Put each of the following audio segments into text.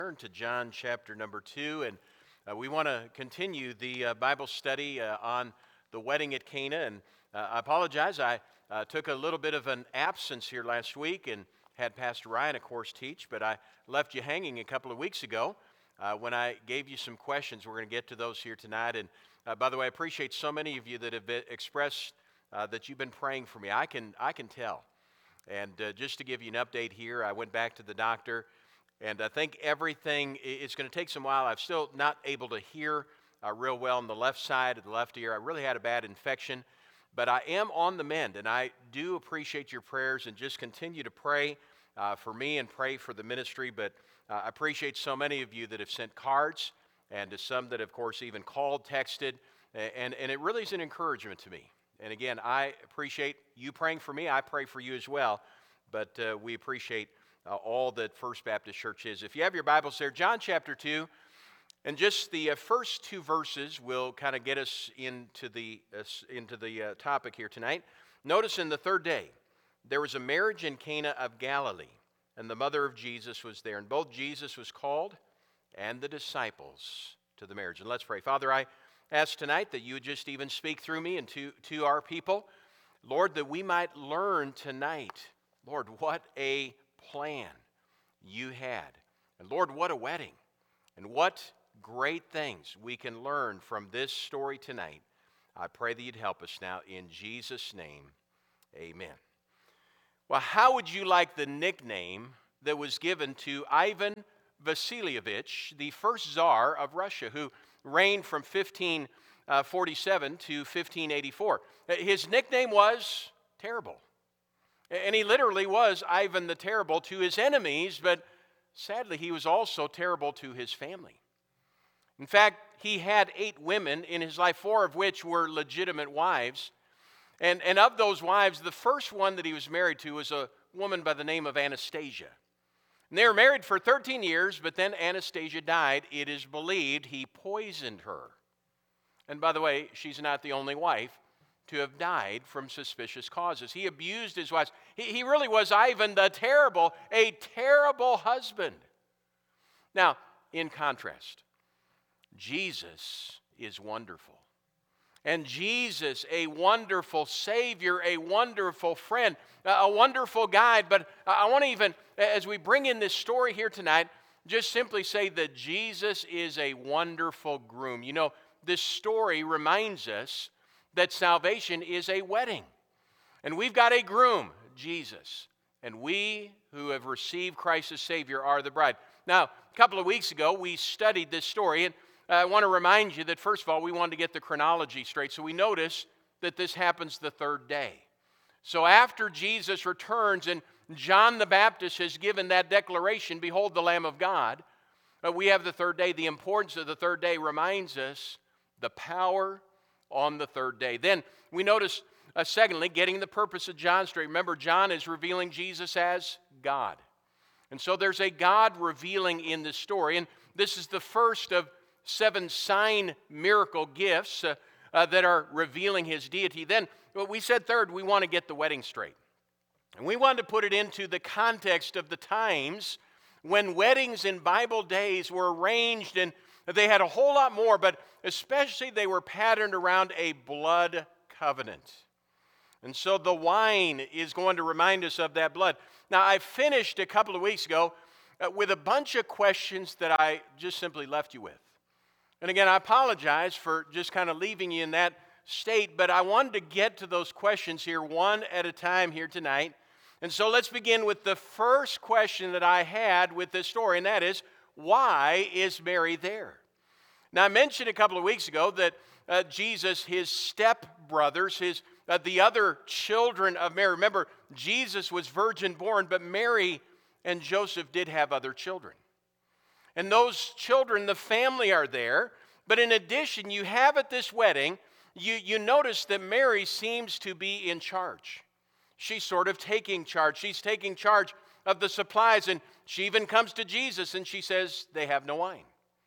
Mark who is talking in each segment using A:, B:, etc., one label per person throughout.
A: Turn to John chapter number 2, and we want to continue the Bible study on the wedding at Cana. And I apologize, I took a little bit of an absence here last week and had Pastor Ryan, of course, teach, but I left you hanging a couple of weeks ago when I gave you some questions. We're going to get to those here tonight. And by the way, I appreciate so many of you that have expressed that you've been praying for me. I can tell. And just to give you an update here, I went back to the doctor. And I think everything is going to take some while. I'm still not able to hear real well on the left side of the left ear. I really had a bad infection, but I am on the mend, and I do appreciate your prayers, and just continue to pray for me and pray for the ministry. But I appreciate so many of you that have sent cards, and to some that, of course, even called, texted, and it really is an encouragement to me. And again, I appreciate you praying for me. I pray for you as well, but we appreciate all that First Baptist Church is. If you have your Bibles there, John chapter 2, and just the first two verses will kind of get us into the topic here tonight. Notice in the third day, there was a marriage in Cana of Galilee, and the mother of Jesus was there, and both Jesus was called and the disciples to the marriage. And let's pray. Father, I ask tonight that you would just even speak through me and to our people. Lord, that we might learn tonight, Lord, what a plan you had. And Lord, what a wedding. And what great things we can learn from this story tonight. I pray that you'd help us now in Jesus' name. Amen. Well, how would you like the nickname that was given to Ivan Vasilievich, the first Tsar of Russia, who reigned from 1547 to 1584? His nickname was Terrible. And he literally was Ivan the Terrible to his enemies, but sadly he was also terrible to his family. In fact, he had 8 women in his life, 4 of which were legitimate wives. And of those wives, the first one that he was married to was a woman by the name of Anastasia. And they were married for 13 years, but then Anastasia died. It is believed he poisoned her. And by the way, she's not the only wife to have died from suspicious causes. He abused his wives. He really was Ivan the Terrible, a terrible husband. Now, in contrast, Jesus is wonderful. And Jesus, a wonderful Savior, a wonderful friend, a wonderful guide. But I want to even, as we bring in this story here tonight, just simply say that Jesus is a wonderful groom. You know, this story reminds us that salvation is a wedding. And we've got a groom, Jesus. And we who have received Christ as Savior are the bride. Now, a couple of weeks ago, we studied this story. And I want to remind you that, first of all, we wanted to get the chronology straight. So we notice that this happens the third day. So after Jesus returns and John the Baptist has given that declaration, behold the Lamb of God, we have the third day. The importance of the third day reminds us the power on the third day. Then we notice, secondly, getting the purpose of John straight. Remember, John is revealing Jesus as God. And so there's a God revealing in this story. And this is the first of 7 sign miracle gifts that are revealing his deity. Then we said third, we want to get the wedding straight. And we wanted to put it into the context of the times when weddings in Bible days were arranged, and they had a whole lot more, but especially they were patterned around a blood covenant. And so the wine is going to remind us of that blood. Now, I finished a couple of weeks ago with a bunch of questions that I just simply left you with. And again, I apologize for just kind of leaving you in that state, but I wanted to get to those questions here one at a time here tonight. And so let's begin with the first question that I had with this story, and that is, why is Mary there? Now, I mentioned a couple of weeks ago that Jesus, his stepbrothers, the other children of Mary. Remember, Jesus was virgin born, but Mary and Joseph did have other children. And those children, the family are there. But in addition, you have at this wedding, you notice that Mary seems to be in charge. She's sort of taking charge. She's taking charge of the supplies. And she even comes to Jesus and she says, they have no wine.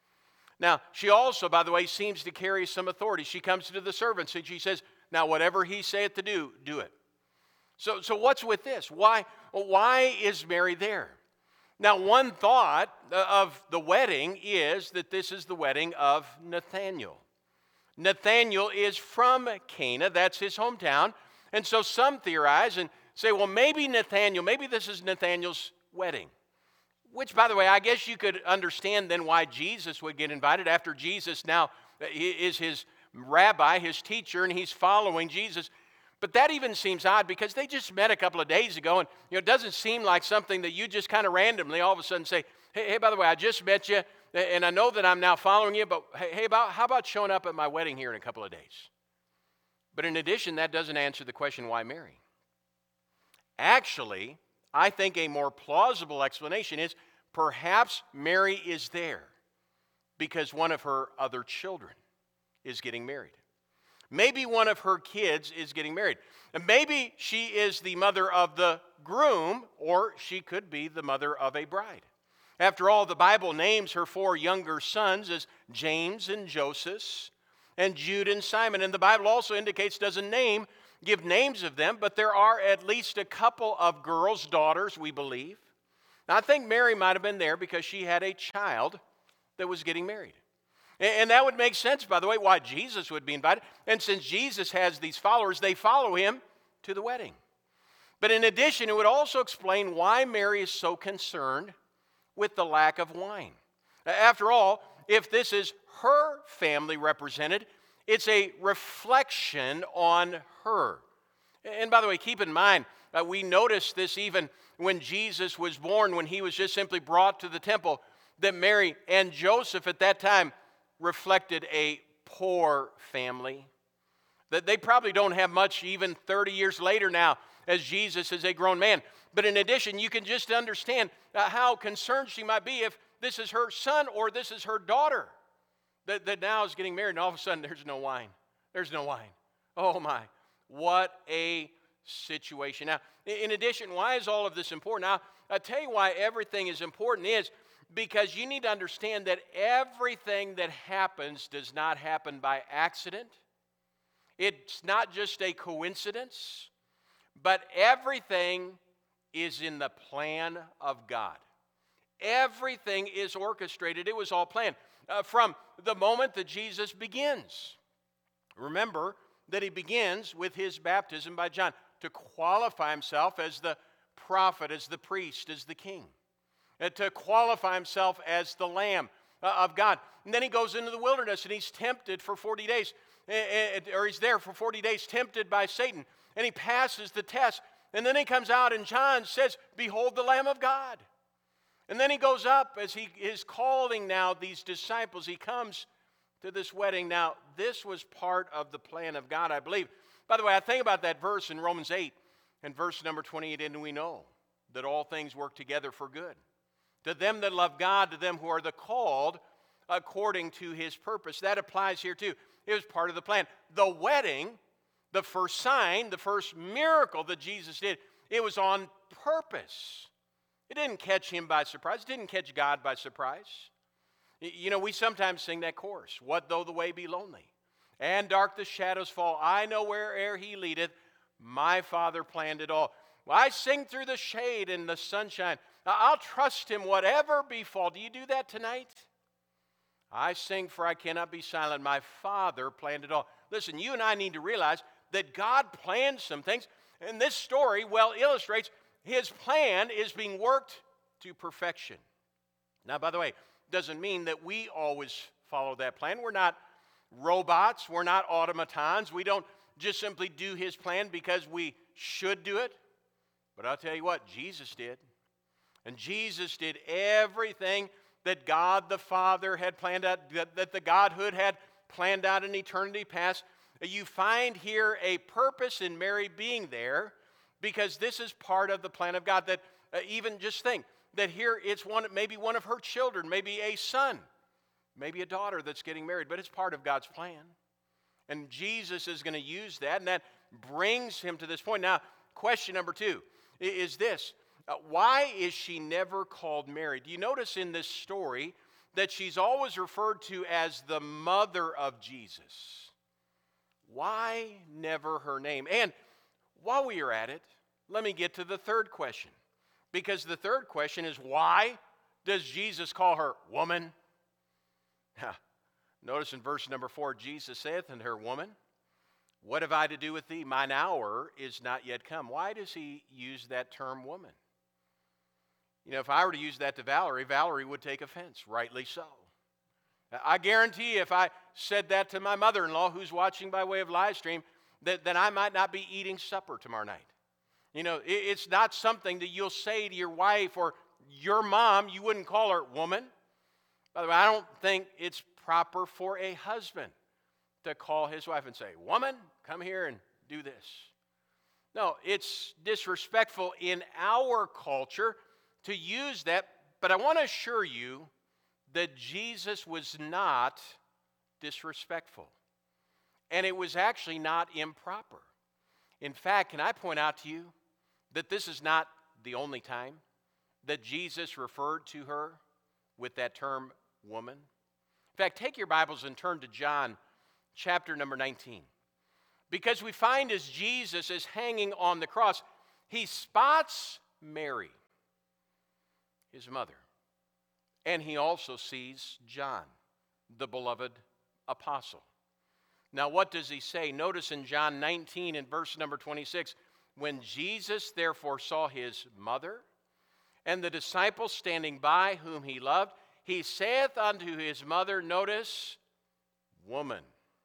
A: Now, she also, by the way, seems to carry some authority. She comes to the servants and she says, now whatever he saith to do, do it. So what's with this? Why is Mary there? Now, one thought of the wedding is that this is the wedding of Nathanael. Nathanael is from Cana, that's his hometown. And so some theorize and say, well, maybe this is Nathanael's wedding. Which, by the way, I guess you could understand then why Jesus would get invited after Jesus now is his rabbi, his teacher, and he's following Jesus. But that even seems odd because they just met a couple of days ago, and it doesn't seem like something that you just kind of randomly all of a sudden say, hey, by the way, I just met you, and I know that I'm now following you, but hey, how about showing up at my wedding here in a couple of days? But in addition, that doesn't answer the question, why Mary? Actually, I think a more plausible explanation is perhaps Mary is there because one of her other children is getting married. Maybe one of her kids is getting married. And maybe she is the mother of the groom, or she could be the mother of a bride. After all, the Bible names her 4 younger sons as James and Joseph and Jude and Simon. And the Bible also indicates, doesn't give names of them, but there are at least a couple of girls, daughters, we believe. Now, I think Mary might have been there because she had a child that was getting married. And that would make sense, by the way, why Jesus would be invited. And since Jesus has these followers, they follow him to the wedding. But in addition, it would also explain why Mary is so concerned with the lack of wine. After all, if this is her family represented, it's a reflection on her. And by the way, keep in mind, we noticed this even when Jesus was born, when he was just simply brought to the temple, that Mary and Joseph at that time reflected a poor family. That they probably don't have much even 30 years later now as Jesus is a grown man. But in addition, you can just understand how concerned she might be if this is her son or this is her daughter that now is getting married, and all of a sudden there's no wine. There's no wine. Oh my, what a situation. Now, in addition, why is all of this important? Now, I'll tell you why everything is important is because you need to understand that everything that happens does not happen by accident. It's not just a coincidence, but everything is in the plan of God. Everything is orchestrated. It was all planned from the moment that Jesus begins. Remember that he begins with his baptism by John to qualify himself as the prophet, as the priest, as the king, to qualify himself as the Lamb of God. And then he goes into the wilderness and he's tempted for 40 days, or he's there for 40 days tempted by Satan, and he passes the test. And then he comes out and John says, "Behold the Lamb of God." And then he goes up as he is calling now these disciples. He comes to this wedding. Now, this was part of the plan of God, I believe. By the way, I think about that verse in Romans 8 and verse number 28, and we know that all things work together for good. To them that love God, to them who are the called according to his purpose. That applies here too. It was part of the plan. The wedding, the first sign, the first miracle that Jesus did, it was on purpose. It didn't catch him by surprise. It didn't catch God by surprise. You know, we sometimes sing that chorus, "What though the way be lonely, and dark the shadows fall, I know where'er he leadeth, my Father planned it all." Well, I sing through the shade and the sunshine. I'll trust him whatever befall. Do you do that tonight? I sing for I cannot be silent. My Father planned it all. Listen, you and I need to realize that God planned some things. And this story well illustrates his plan is being worked to perfection. Now, by the way, doesn't mean that we always follow that plan. We're not robots. We're not automatons. We don't just simply do his plan because we should do it. But I'll tell you what, Jesus did. And Jesus did everything that God the Father had planned out, that the Godhood had planned out in eternity past. You find here a purpose in Mary being there because this is part of the plan of God. That even just think that here it's maybe one of her children, maybe a son, maybe a daughter that's getting married, but it's part of God's plan. And Jesus is going to use that, and that brings him to this point. Now, question number 2 is this. Why is she never called Mary? Do you notice in this story that she's always referred to as the mother of Jesus? Why never her name? And while we are at it, let me get to the third question. Because the third question is, why does Jesus call her woman? Notice in verse number 4, Jesus saith unto her, Woman, what have I to do with thee? Mine hour is not yet come. Why does he use that term woman? You know, if I were to use that to Valerie, Valerie would take offense, rightly so. I guarantee if I said that to my mother-in-law who's watching by way of live stream, that I might not be eating supper tomorrow night. You know, it's not something that you'll say to your wife or your mom. You wouldn't call her woman. By the way, I don't think it's proper for a husband to call his wife and say, Woman, come here and do this. No, it's disrespectful in our culture to use that, but I want to assure you that Jesus was not disrespectful. And it was actually not improper. In fact, can I point out to you that this is not the only time that Jesus referred to her with that term woman? In fact, take your Bibles and turn to John chapter number 19. Because we find as Jesus is hanging on the cross, he spots Mary, his mother. And he also sees John, the beloved apostle. Now, what does he say? Notice in John 19 and verse number 26, when Jesus therefore saw his mother and the disciples standing by whom he loved, he saith unto his mother, notice, Woman,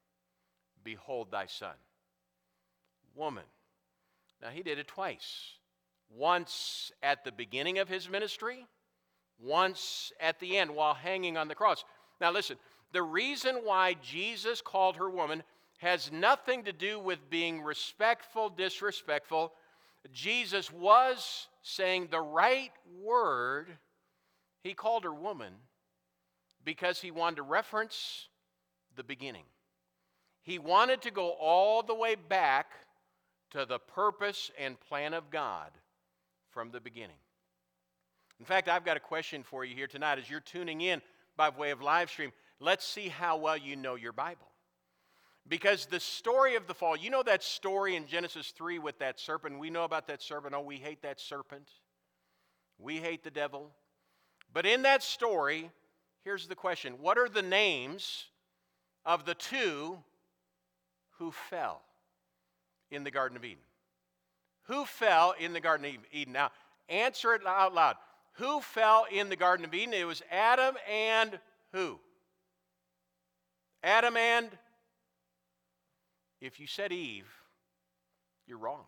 A: behold thy son. Woman. Now, he did it twice. Once at the beginning of his ministry, once at the end while hanging on the cross. Now, listen, the reason why Jesus called her woman has nothing to do with being respectful, disrespectful. Jesus was saying the right word. He called her woman because he wanted to reference the beginning. He wanted to go all the way back to the purpose and plan of God from the beginning. In fact, I've got a question for you here tonight as you're tuning in by way of live stream. Let's see how well you know your Bible. Because the story of the fall, you know that story in Genesis 3 with that serpent? We know about that serpent. Oh, we hate that serpent. We hate the devil. But in that story, here's the question. What are the names of the two who fell in the Garden of Eden? Who fell in the Garden of Eden? Now, answer it out loud. Who fell in the Garden of Eden? It was Adam and who? Adam and, if you said Eve, you're wrong.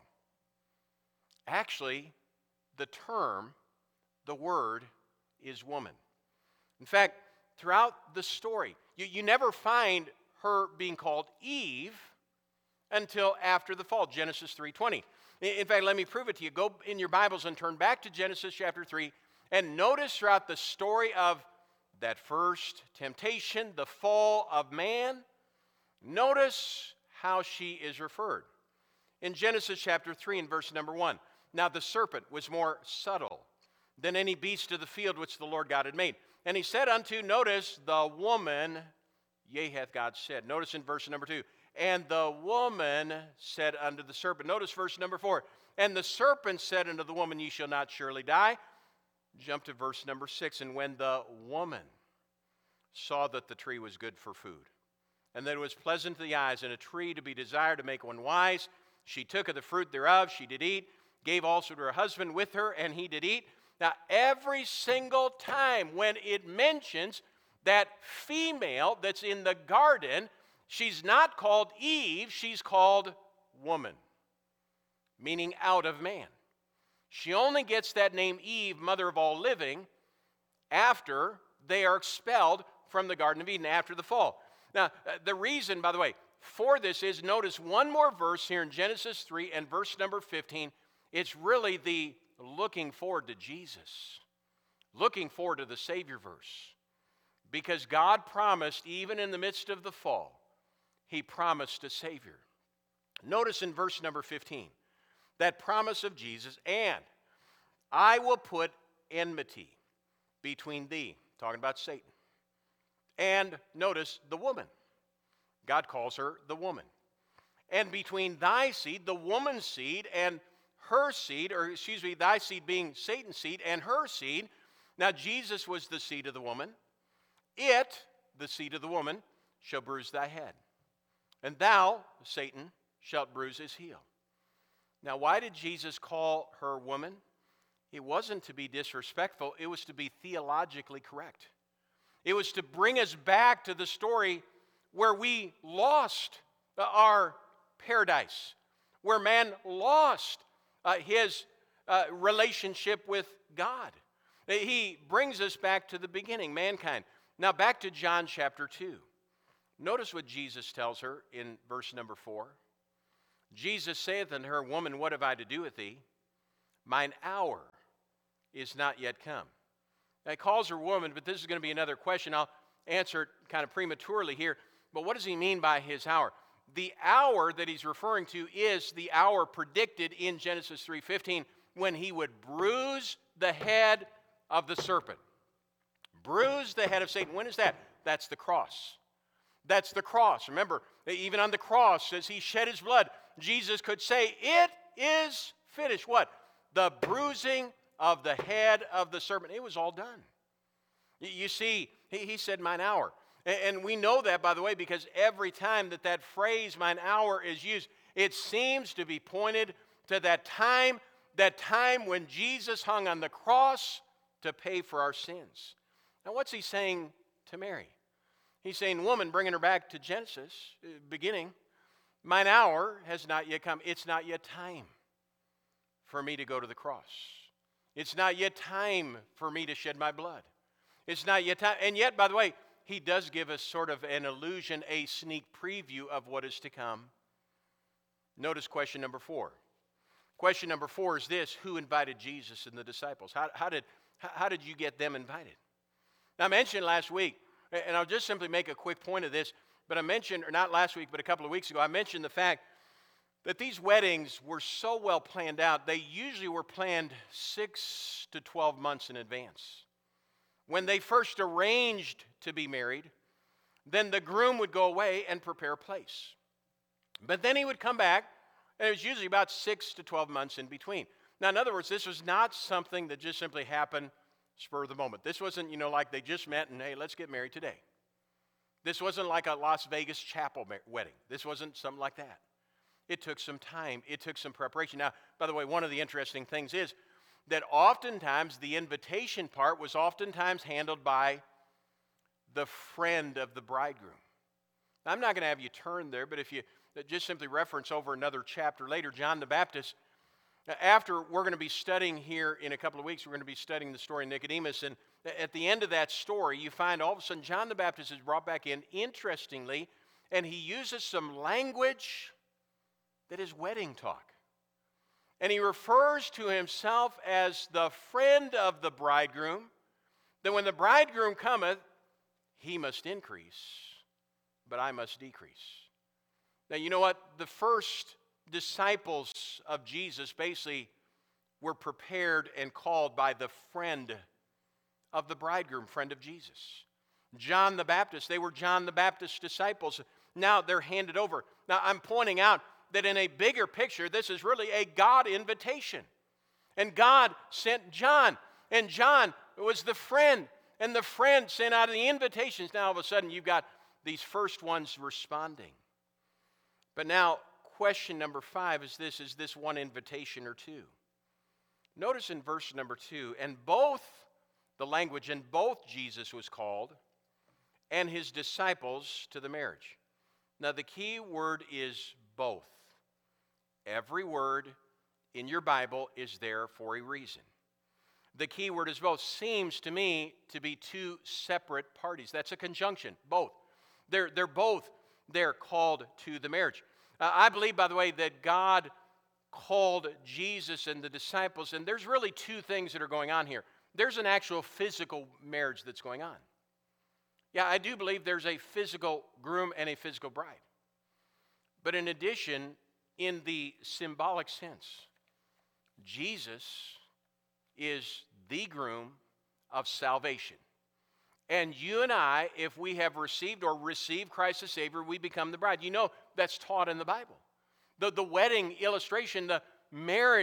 A: Actually, the term, the word, is woman. In fact, throughout the story, you never find her being called Eve until after the fall, Genesis 3:20. In fact, let me prove it to you. Go in your Bibles and turn back to Genesis chapter 3 and notice throughout the story of that first temptation, the fall of man, notice how she is referred. In Genesis chapter 3 and verse number 1, now the serpent was more subtle than any beast of the field which the Lord God had made. And he said unto, notice, the woman, yea, hath God said. Notice in verse number 2, and the woman said unto the serpent. Notice verse number 4, and the serpent said unto the woman, ye shall not surely die. Jump to verse number 6, and when the woman saw that the tree was good for food, and that it was pleasant to the eyes, and a tree to be desired to make one wise, she took of the fruit thereof, she did eat, gave also to her husband with her, and he did eat. Now, every single time when it mentions that female that's in the garden, she's not called Eve, she's called woman, meaning out of man. She only gets that name Eve, mother of all living, after they are expelled from the Garden of Eden, after the fall. Now, the reason, by the way, for this is, notice one more verse here in Genesis 3 and verse number 15. It's really the looking forward to Jesus, looking forward to the Savior verse. Because God promised, even in the midst of the fall, he promised a Savior. Notice in verse number 15, that promise of Jesus, and I will put enmity between thee, talking about Satan, and notice the woman. God calls her the woman. And between thy seed, the woman's seed, and her seed, or excuse me, thy seed being Satan's seed, and her seed. Now Jesus was the seed of the woman. It, the seed of the woman, shall bruise thy head. And thou, Satan, shalt bruise his heel. Now why did Jesus call her woman? It wasn't to be disrespectful. It was to be theologically correct. It was to bring us back to the story where we lost our paradise, where man lost his relationship with God. He brings us back to the beginning, mankind. Now back to John chapter 2. Notice what Jesus tells her in verse number 4. Jesus saith unto her, Woman, what have I to do with thee? Mine hour is not yet come. Now, he calls her woman, but this is going to be another question. I'll answer it kind of prematurely here. But what does he mean by his hour? The hour that he's referring to is the hour predicted in Genesis 3:15 when he would bruise the head of the serpent. Bruise the head of Satan. When is that? That's the cross. That's the cross. Remember, even on the cross, as he shed his blood, Jesus could say, It is finished. What? The bruising of the head of the serpent. It was all done. You see, he said, Mine hour. And we know that, by the way, because every time that phrase, mine hour, is used, it seems to be pointed to that time when Jesus hung on the cross to pay for our sins. Now, what's he saying to Mary? He's saying, woman, bringing her back to Genesis, beginning, mine hour has not yet come. It's not yet time for me to go to the cross. It's not yet time for me to shed my blood. It's not yet time. And yet, by the way, he does give us sort of an illusion, a sneak preview of what is to come. Notice question number 4. Question number 4 is this: who invited Jesus and the disciples? How did you get them invited? Now, I mentioned last week, and I'll just simply make a quick point of this, but I mentioned, or not last week, but a couple of weeks ago, I mentioned the fact that these weddings were so well planned out, they usually were planned 6 to 12 months in advance. When they first arranged to be married, then the groom would go away and prepare a place. But then he would come back, and it was usually about 6 to 12 months in between. Now, in other words, this was not something that just simply happened spur of the moment. This wasn't, like they just met and, hey, let's get married today. This wasn't like a Las Vegas chapel wedding. This wasn't something like that. It took some time. It took some preparation. Now, by the way, one of the interesting things is that oftentimes the invitation part was oftentimes handled by the friend of the bridegroom. Now, I'm not going to have you turn there, but if you just simply reference over another chapter later, John the Baptist, after we're going to be studying here in a couple of weeks, we're going to be studying the story of Nicodemus, and at the end of that story, you find all of a sudden John the Baptist is brought back in, interestingly, and he uses some language that is wedding talk. And he refers to himself as the friend of the bridegroom, that when the bridegroom cometh, he must increase, but I must decrease. Now, you know what? The first disciples of Jesus basically were prepared and called by the friend of the bridegroom, friend of Jesus. John the Baptist, they were John the Baptist's disciples. Now they're handed over. Now I'm pointing out that in a bigger picture, this is really a God invitation. And God sent John, and John was the friend, and the friend sent out the invitations. Now all of a sudden you've got these first ones responding. But now question number 5 is this one invitation or two? Notice in verse number 2, and both the language, and both Jesus was called and his disciples to the marriage. Now the key word is both. Every word in your Bible is there for a reason. The key word is both. Seems to me to be two separate parties. That's a conjunction, both. They're both there called to the marriage. I believe, by the way, that God called Jesus and the disciples, and there's really two things that are going on here. There's an actual physical marriage that's going on. Yeah, I do believe there's a physical groom and a physical bride. But in addition, in the symbolic sense, Jesus is the groom of salvation. And you and I, if we have received Christ as Savior, we become the bride. You know, that's taught in the Bible. The wedding illustration, the marriage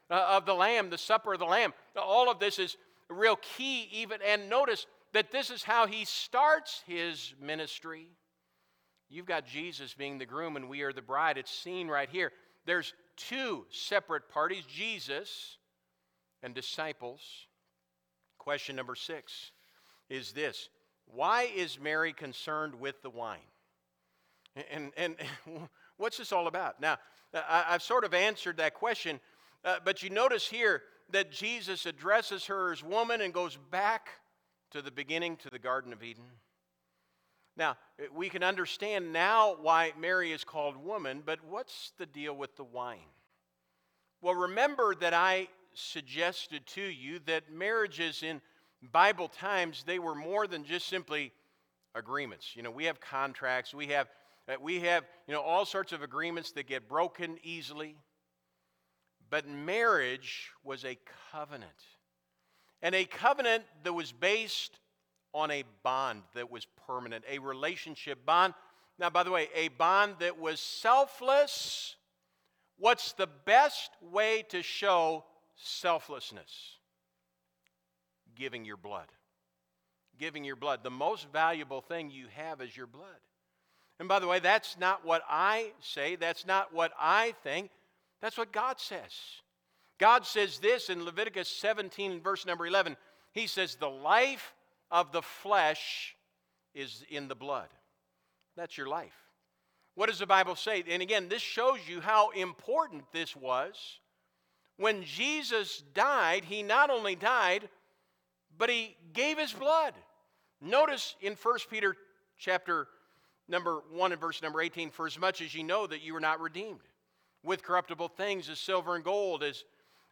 A: of the Lamb, the supper of the Lamb. All of this is real key even. And notice that this is how he starts his ministry. You've got Jesus being the groom and we are the bride. It's seen right here. There's two separate parties, Jesus and disciples. Question number 6 is this: why is Mary concerned with the wine? And what's this all about? Now, I've sort of answered that question, but you notice here that Jesus addresses her as woman and goes back to the beginning, to the Garden of Eden. Now, we can understand now why Mary is called woman, but what's the deal with the wine? Well, remember that I suggested to you that marriages in Bible times, they were more than just simply agreements. You know, we have contracts, we have all sorts of agreements that get broken easily. But marriage was a covenant. And a covenant that was based on a bond that was permanent, a relationship bond. Now, by the way, a bond that was selfless. What's the best way to show selflessness? Giving your blood. Giving your blood. The most valuable thing you have is your blood. And by the way, that's not what I say. That's not what I think. That's what God says. God says this in Leviticus 17, verse number 11. He says, the life of the flesh is in the blood. That's your life. What does the Bible say? And again, this shows you how important this was. When Jesus died, he not only died, but he gave his blood. Notice in 1 Peter chapter number 1 and verse number 18, for as much as ye know that you were not redeemed with corruptible things as silver and gold, as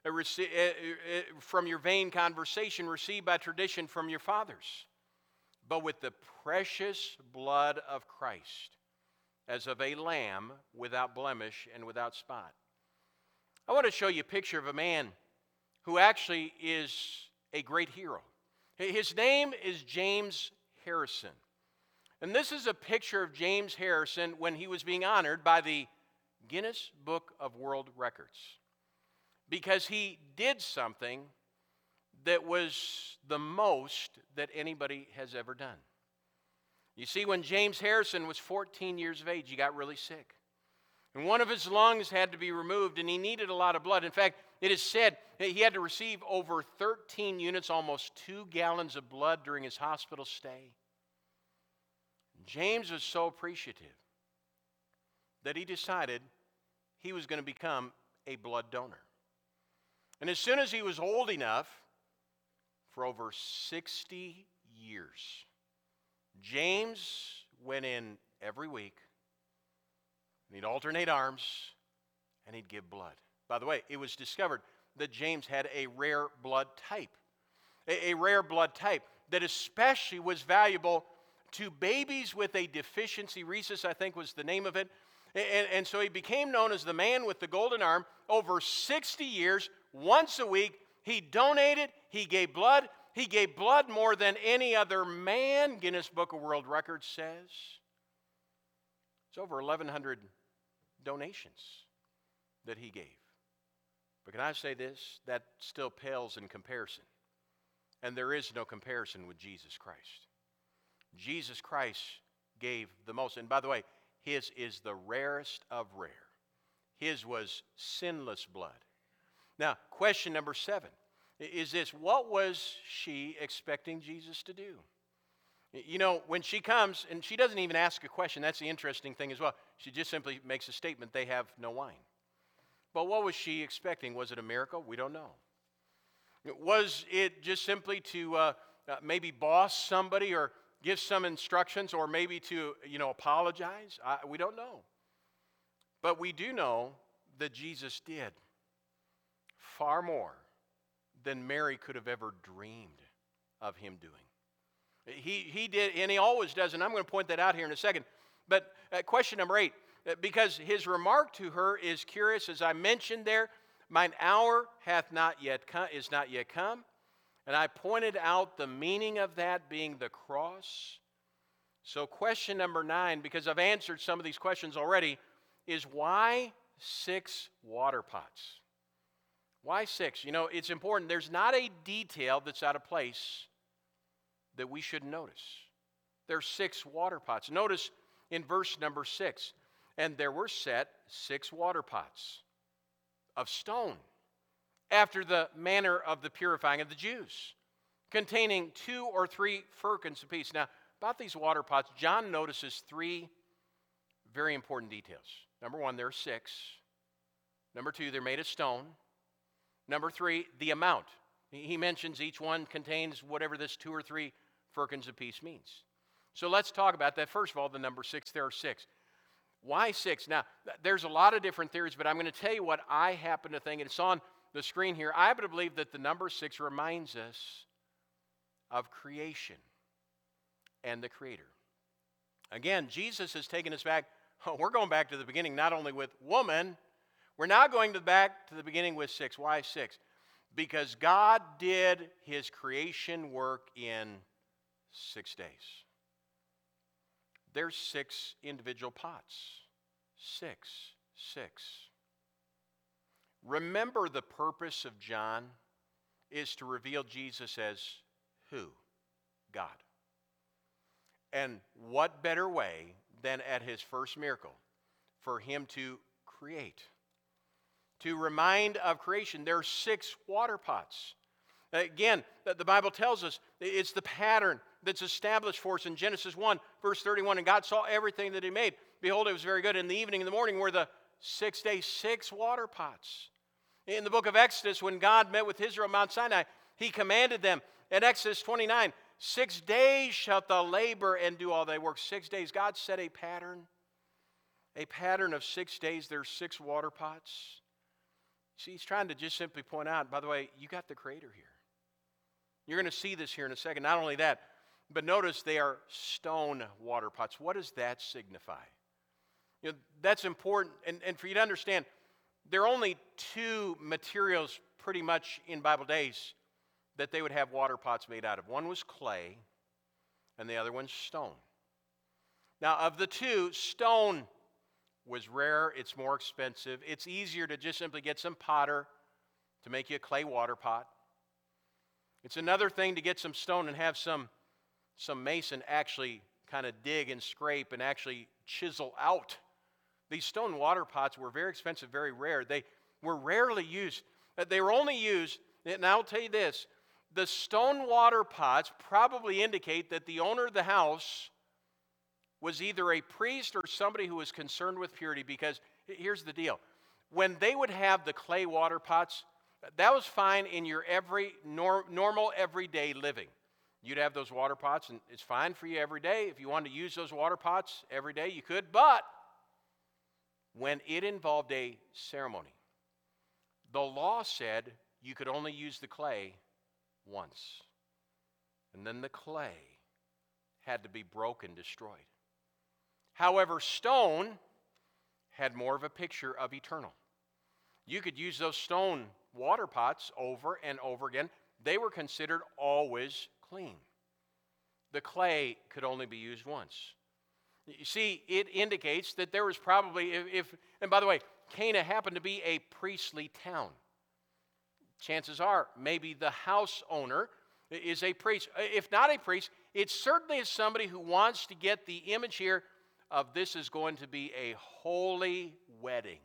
A: from your vain conversation received by tradition from your fathers, but with the precious blood of Christ, as of a lamb without blemish and without spot. I want to show you a picture of a man who actually is a great hero. His name is James Harrison. And this is a picture of James Harrison when he was being honored by the Guinness Book of World Records, because he did something that was the most that anybody has ever done. You see, when James Harrison was 14 years of age, he got really sick. And one of his lungs had to be removed, and he needed a lot of blood. In fact, it is said that he had to receive over 13 units, almost 2 gallons of blood during his hospital stay. James was so appreciative that he decided he was going to become a blood donor. And as soon as he was old enough, for over 60 years, James went in every week, and he'd alternate arms, and he'd give blood. By the way, it was discovered that James had a rare blood type, a rare blood type that especially was valuable to babies with a deficiency. Rhesus, I think, was the name of it. And so he became known as the man with the golden arm. Over 60 years, once a week, he donated, he gave blood. He gave blood more than any other man, Guinness Book of World Records says. It's over 1,100 donations that he gave. But can I say this? That still pales in comparison. And there is no comparison with Jesus Christ. Jesus Christ gave the most. And by the way, his is the rarest of rare. His was sinless blood. Now, question number 7 is this: what was she expecting Jesus to do? You know, when she comes, and she doesn't even ask a question, that's the interesting thing as well. She just simply makes a statement, they have no wine. But what was she expecting? Was it a miracle? We don't know. Was it just simply to maybe boss somebody or give some instructions, or maybe to, apologize? We don't know. But we do know that Jesus did far more than Mary could have ever dreamed of him doing. He did, and he always does, and I'm going to point that out here in a second. But question number 8, because his remark to her is curious, as I mentioned there, mine hour is not yet come. And I pointed out the meaning of that being the cross. So question number 9, because I've answered some of these questions already, is why 6 water pots? Why 6? You know, it's important. There's not a detail that's out of place that we should notice. There's 6 water pots. Notice in verse number 6, and there were set 6 water pots of stone, after the manner of the purifying of the Jews, containing 2 or 3 firkins apiece. Now, about these water pots, John notices 3 very important details. Number 1, there are 6. Number 2, they're made of stone. Number 3, the amount. He mentions each one contains whatever this 2 or 3 firkins apiece means. So let's talk about that. First of all, the number 6, there are 6. Why 6? Now, there's a lot of different theories, but I'm going to tell you what I happen to think, and it's on the screen here. I happen to believe that the number 6 reminds us of creation and the Creator. Again, Jesus has taken us back. We're going back to the beginning, not only with woman, we're now going back to the beginning with 6. Why 6? Because God did his creation work in 6 days. There's 6 individual pots. 6. Remember, the purpose of John is to reveal Jesus as who? God. And what better way than at his first miracle for him to create? To remind of creation. There are 6 water pots. Again, the Bible tells us it's the pattern that's established for us in Genesis 1, verse 31. And God saw everything that he made. Behold, it was very good. In the evening and the morning were the 6 days, 6 water pots. In the book of Exodus, when God met with Israel at Mount Sinai, he commanded them in Exodus 29, 6 days shalt thou labor and do all thy work. 6 days. God set a pattern of 6 days. There's 6 water pots. See, he's trying to just simply point out, by the way, you got the Creator here. You're going to see this here in a second. Not only that, but notice they are stone water pots. What does that signify? You know, that's important. And for you to understand, there are only 2 materials pretty much in Bible days that they would have water pots made out of. One was clay, and the other one's stone. Now, of the 2, stone was rare. It's more expensive. It's easier to just simply get some potter to make you a clay water pot. It's another thing to get some stone and have some mason actually kind of dig and scrape and actually chisel out. These stone water pots were very expensive, very rare. They were rarely used. They were only used, and I'll tell you this, the stone water pots probably indicate that the owner of the house was either a priest or somebody who was concerned with purity, because here's the deal. When they would have the clay water pots, that was fine in your normal everyday living. You'd have those water pots, and it's fine for you every day. If you wanted to use those water pots every day, you could. But when it involved a ceremony, the law said you could only use the clay once. And then the clay had to be broken, destroyed. However, stone had more of a picture of eternal. You could use those stone water pots over and over again. They were considered always clean. The clay could only be used once. You see, it indicates that there was probably, and by the way, Cana happened to be a priestly town. Chances are, maybe the house owner is a priest. If not a priest, it certainly is somebody who wants to get the image here of this is going to be a holy wedding.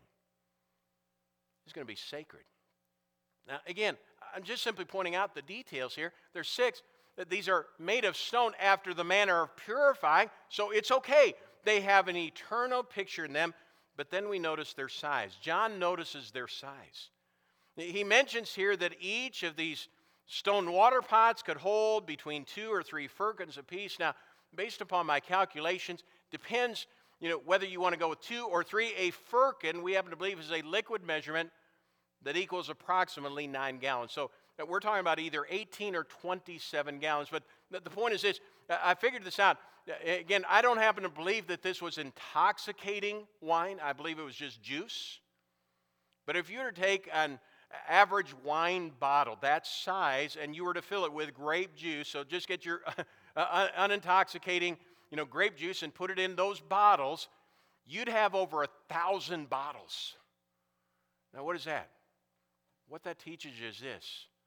A: It's going to be sacred. Now, again, I'm just simply pointing out the details here. There's 6. These are made of stone after the manner of purifying, so it's okay. They have an eternal picture in them, but then we notice their size. John notices their size. He mentions here that each of these stone water pots could hold between 2 or 3 firkins apiece. Now, based upon my calculations, depends, whether you want to go with 2 or 3. A firkin, we happen to believe, is a liquid measurement that equals approximately 9 gallons. So we're talking about either 18 or 27 gallons. But the point is this. I figured this out. Again, I don't happen to believe that this was intoxicating wine. I believe it was just juice. But if you were to take an average wine bottle that size and you were to fill it with grape juice, so just get your unintoxicating grape juice and put it in those bottles, you'd have over 1,000 bottles. Now, what is that? what that teaches you is this: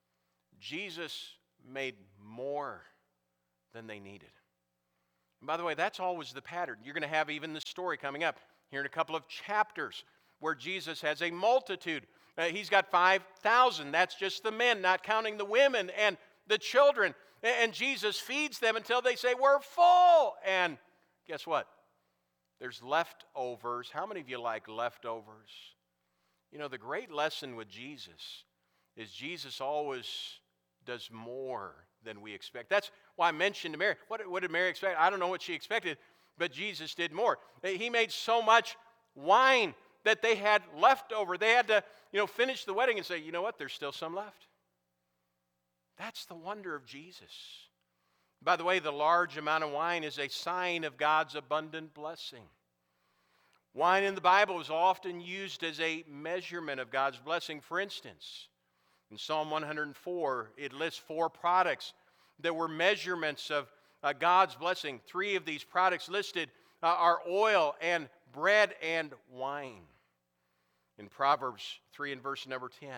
A: Jesus made more than they needed. And by the way, that's always the pattern. You're going to have even the story coming up here in a couple of chapters where Jesus has a multitude. He's got 5,000. That's just the men, not counting the women and the children. And Jesus feeds them until they say, we're full. And guess what? There's leftovers. How many of you like leftovers? You know, the great lesson with Jesus is Jesus always does more than we expect. That's why I mentioned to Mary. What did Mary expect? I don't know what she expected, but Jesus did more. He made so much wine that they had leftover. They had to, finish the wedding and say, you know what, there's still some left. That's the wonder of Jesus. By the way, the large amount of wine is a sign of God's abundant blessing. Wine in the Bible is often used as a measurement of God's blessing. For instance, in Psalm 104, it lists 4 products that were measurements of God's blessing. 3 of these products listed are oil and bread and wine. In Proverbs 3 and verse number 10,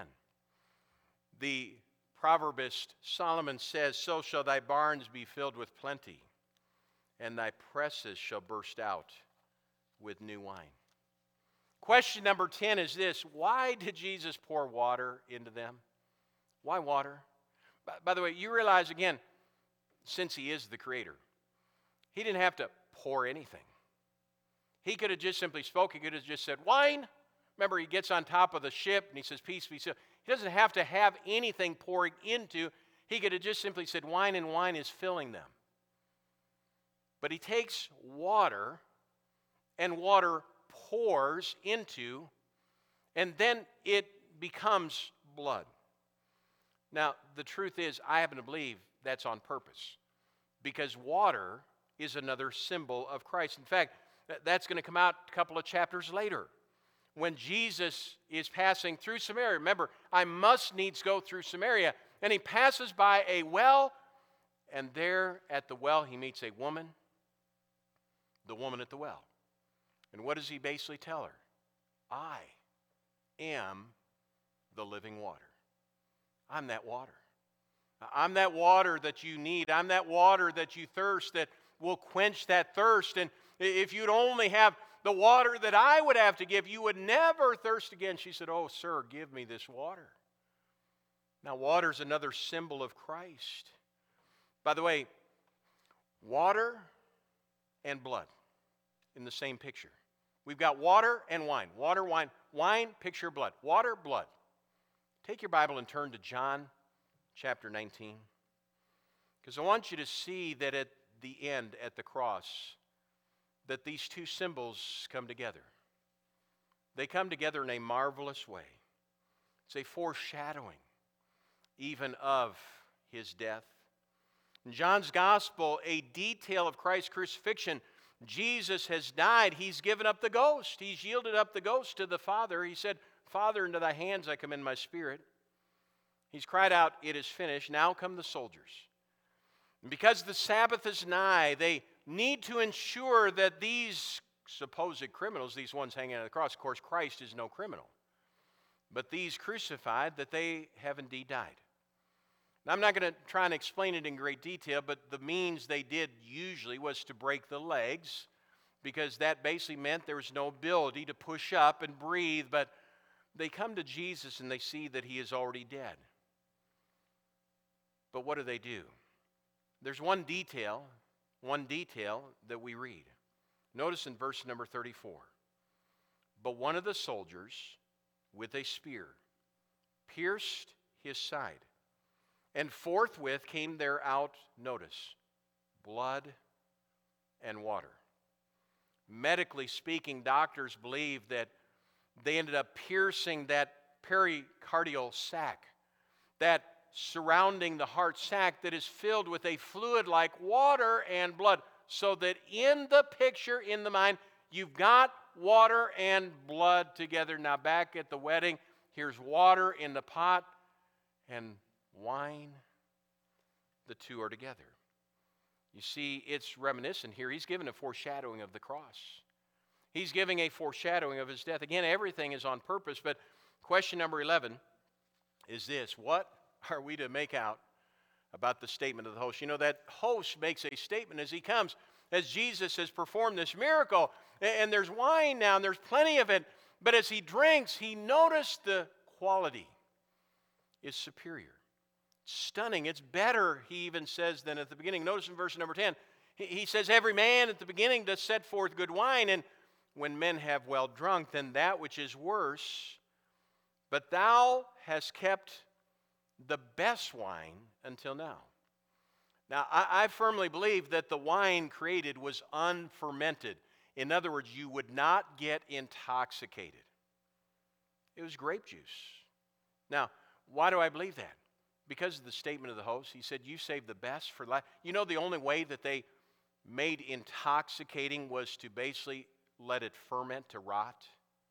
A: the proverbist Solomon says, so shall thy barns be filled with plenty, and thy presses shall burst out with new wine. Question number 10 is this: why did Jesus pour water into them? Why water? By the way, you realize again, since he is the creator, he didn't have to pour anything. He could have just simply spoken. He could have just said, wine. Remember, he gets on top of the ship and he says, peace be still. He doesn't have to have anything pouring into. He could have just simply said, wine, and wine is filling them. But he takes water, and water pours into, and then it becomes blood. Now, the truth is, I happen to believe that's on purpose, because water is another symbol of Christ. In fact, that's going to come out a couple of chapters later when Jesus is passing through Samaria. Remember, I must needs go through Samaria. And he passes by a well, and there at the well he meets a woman, the woman at the well. And what does he basically tell her? I am the living water. I'm that water. I'm that water that you need. I'm that water that you thirst, that will quench that thirst. And if you'd only have the water that I would have to give, you would never thirst again. She said, oh, sir, give me this water. Now, water is another symbol of Christ. By the way, water and blood in the same picture. We've got water and wine. Water, wine. Wine, picture, blood. Water, blood. Take your Bible and turn to John chapter 19. Because I want you to see that at the end, at the cross, that these two symbols come together. They come together in a marvelous way. It's a foreshadowing even of his death. In John's gospel, a detail of Christ's crucifixion. Jesus has died. He's given up the ghost. He's yielded up the ghost to the Father. He said, Father, into thy hands I commend my spirit. He's cried out, it is finished. Now come the soldiers. And because the Sabbath is nigh, they need to ensure that these supposed criminals, these ones hanging on the cross, of course, Christ is no criminal, but these crucified, that they have indeed died. Now, I'm not going to try and explain it in great detail, but the means they did usually was to break the legs, because that basically meant there was no ability to push up and breathe, but they come to Jesus and they see that he is already dead. But what do? There's one detail that we read. Notice in verse number 34. But one of the soldiers with a spear pierced his side, and forthwith came there out, notice, blood and water. Medically speaking, doctors believe that they ended up piercing that pericardial sac, that surrounding the heart sac that is filled with a fluid like water and blood, so that in the picture, in the mind, you've got water and blood together. Now back at the wedding, here's water in the pot and wine. The two are together. You see, it's reminiscent here. He's given a foreshadowing of the cross. He's giving a foreshadowing of his death. Again, everything is on purpose, but question number 11 is this: what are we to make out about the statement of the host? You know, that host makes a statement as he comes, as Jesus has performed this miracle, and there's wine now, and there's plenty of it, but as he drinks, he noticed the quality is superior. Stunning. It's better, he even says, than at the beginning. Notice in verse number 10, he says, every man at the beginning does set forth good wine, and when men have well drunk, then that which is worse. But thou hast kept the best wine until now. Now, I firmly believe that the wine created was unfermented. In other words, you would not get intoxicated. It was grape juice. Now, why do I believe that? Because of the statement of the host. He said, you saved the best for last. You know, the only way that they made intoxicating was to basically let it ferment to rot.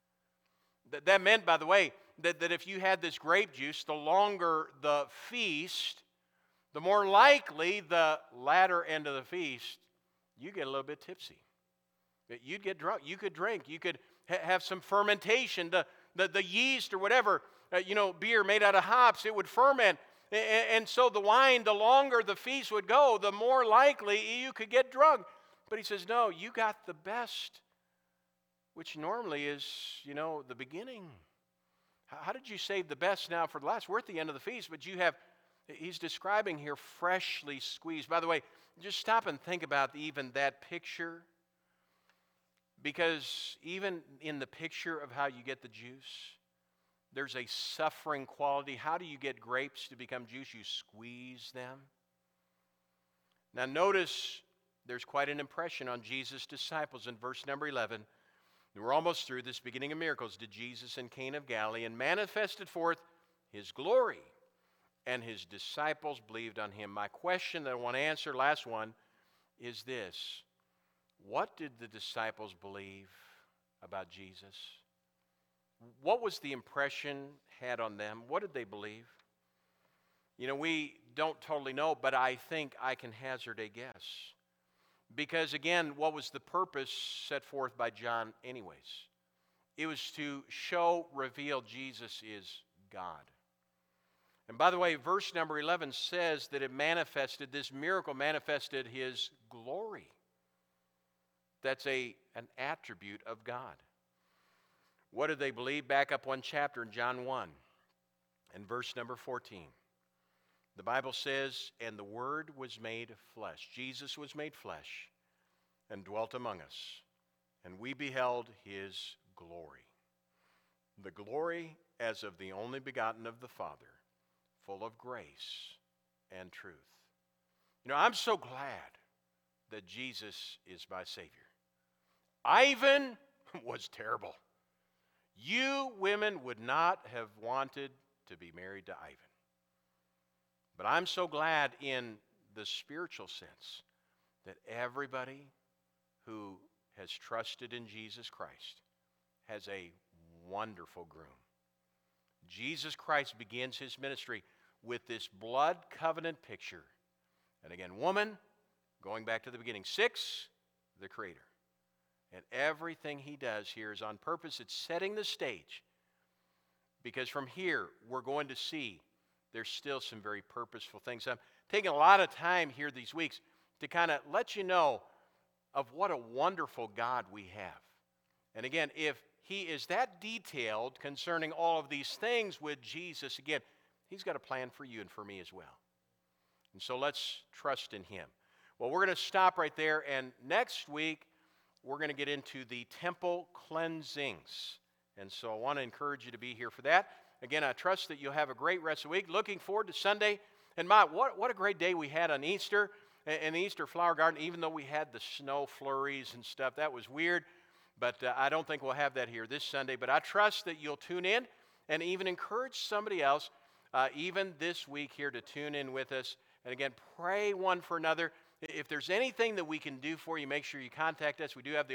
A: That meant, by the way, that if you had this grape juice, the longer the feast, the more likely the latter end of the feast, you get a little bit tipsy. You'd get drunk. You could drink. You could have some fermentation. The yeast or whatever, beer made out of hops, it would ferment. And so the wine, the longer the feast would go, the more likely you could get drunk. But he says, no, you got the best, which normally is, the beginning. How did you save the best now for the last? We're at the end of the feast, but he's describing here freshly squeezed. By the way, just stop and think about even that picture. Because even in the picture of how you get the juice, there's a suffering quality. How do you get grapes to become juice? You squeeze them. Now notice there's quite an impression on Jesus' disciples in verse number 11. We're almost through this beginning of miracles. Did Jesus in Cana of Galilee and manifested forth his glory, and his disciples believed on him. My question that I want to answer, last one, is this. What did the disciples believe about Jesus? What was the impression had on them? What did they believe? We don't totally know, but I think I can hazard a guess. Because again, what was the purpose set forth by John anyways? It was to reveal Jesus is God. And by the way, verse number 11 says that this miracle manifested his glory. That's an attribute of God. What did they believe? Back up one chapter in John 1 and verse number 14. The Bible says, and the Word was made flesh. Jesus was made flesh and dwelt among us, and we beheld his glory. The glory as of the only begotten of the Father, full of grace and truth. I'm so glad that Jesus is my Savior. Ivan was terrible. You women would not have wanted to be married to Ivan. But I'm so glad in the spiritual sense that everybody who has trusted in Jesus Christ has a wonderful groom. Jesus Christ begins his ministry with this blood covenant picture. And again, woman, going back to the beginning. 6, the Creator. And everything he does here is on purpose. It's setting the stage. Because from here, we're going to see there's still some very purposeful things. I'm taking a lot of time here these weeks to kind of let you know of what a wonderful God we have. And again, if he is that detailed concerning all of these things with Jesus, again, he's got a plan for you and for me as well. And so let's trust in him. Well, we're going to stop right there, and next week we're going to get into the temple cleansings. And so I want to encourage you to be here for that. Again, I trust that you'll have a great rest of the week. Looking forward to Sunday. And what a great day we had on Easter in the Easter Flower Garden, even though we had the snow flurries and stuff. That was weird, but I don't think we'll have that here this Sunday. But I trust that you'll tune in and even encourage somebody else, even this week here, to tune in with us. And again, pray one for another. If there's anything that we can do for you, make sure you contact us. We do have the